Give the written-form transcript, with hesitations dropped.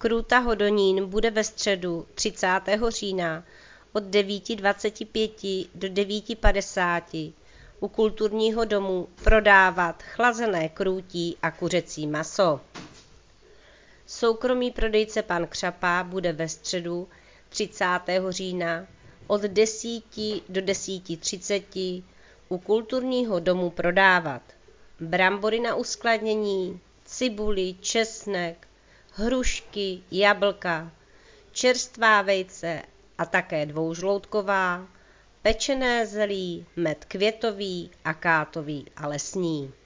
Krůta Hodonín bude ve středu 30. října od 9:25 do 9:50 u kulturního domu prodávat chlazené krůtí a kuřecí maso. Soukromý prodejce pan Křapa bude ve středu 30. října od 10 do 10:30 u kulturního domu prodávat brambory na uskladnění, cibuli, česnek, hrušky, jablka, čerstvá vejce a také dvoužloutková, pečené zelí, med květový, akátový a lesní.